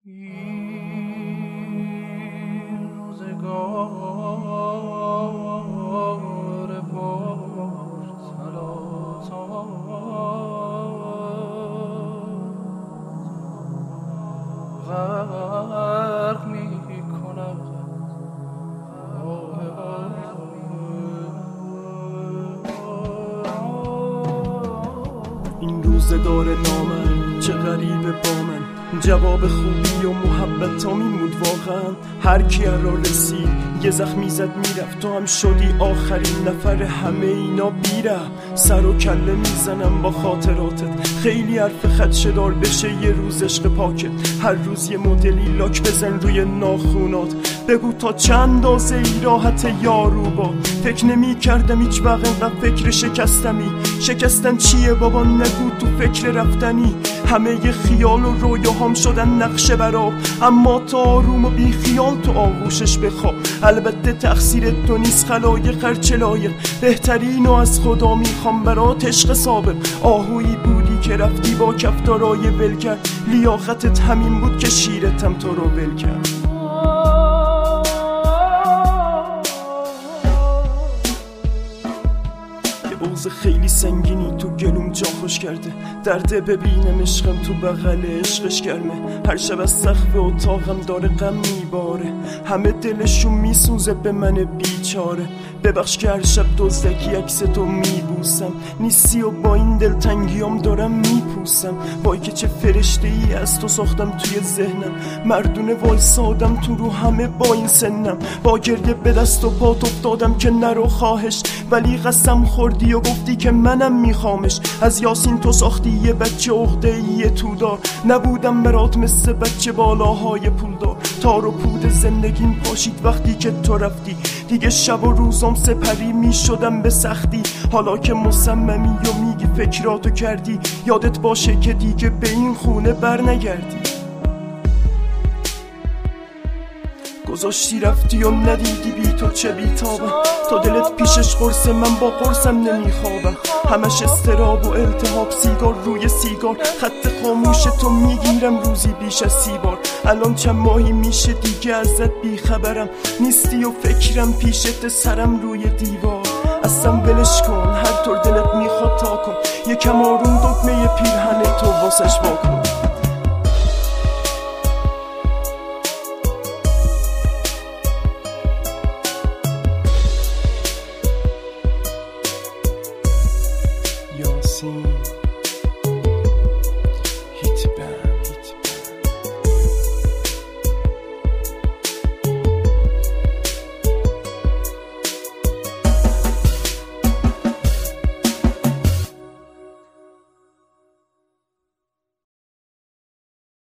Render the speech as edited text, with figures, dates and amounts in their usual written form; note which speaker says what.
Speaker 1: این روزگار پر تلاطم غرق می‌کند
Speaker 2: این روزگار نامن چه غریبه با من، جواب خوبی و محبت هم این بود واقعا. هر کی را رسید یه زخمی زد میرفت، تو هم شدی آخرین نفر همه اینا بیره. سر و کله میزنم با خاطراتت، خیلی حرف خدشه‌دار بشه یه روز عشق پاکت. هر روز یه مدلی لاک بزن روی ناخونات، بگو تا چند اندازه ای راحت یارو با. فکر نمی کردم هیچ وقت اینقدر فکر شکستمی. شکستن چیه بابا نگو تو فکر رفتنی. همه ی خیال و رویاهام شدن نقشه براب، اما تو آروم و بی خیال تو آغوشش بخواب. البته تقصیر تو نیست خلایق هرچه لایق، بهترینو از خدا میخوام برات عشق سابق. آهویی بودی که رفتی با کفتارای ول کرد، لیاقتت همین بود که شیرتم تو رو ول کرد. بغض خیلی سنگینی تو گلوم جا خوش کرده، درده ببینم عشقم تو بغل عشقش گرمه. هر شب از سقف اتاقم داره غم میباره، همه دلشون میسوزه به من بیچاره. ببخش که هر شب دزدکی عکس تو میبوسم، نیستی و با این دلتنگیام دارم میپوسم. وای که چه فرشته ای از تو ساختم توی ذهنم، مردونه وایسادم تو رو همه با این سنم. با گریه به دست و پات افتادم که نرو خواهش، ولی قسم خوردی و گفتی که منم میخوامش. از یاسین تو ساختی یه بچه عقده‌ای تو دار، نبودم برات مثل بچه بالاهای پولدار. تار و پود زندگیم پاشید وقتی که تو رفتی، دیگه شب و روزم سپری میشدم به سختی. حالا که مصممی و میگی فکراتو کردی، یادت باشه که دیگه به این خونه بر نگردی. گذاشتی رفتی و ندیدی بی تو چه بیتابم، تا دلت پیشش قرصه من با قرصم نمیخوابم. همش استراب و التهاب، سیگار روی سیگار، خط خاموش تو میگیرم روزی بیش از 30 بار. الان چند ماهی میشه دیگه ازت بیخبرم، نیستی و فکرم پیشت سرم روی دیوار. اصلا ولش کن، هر طور دلت میخواد تا کن، یکم آروم دکمه پیرهن تو واسش واکن.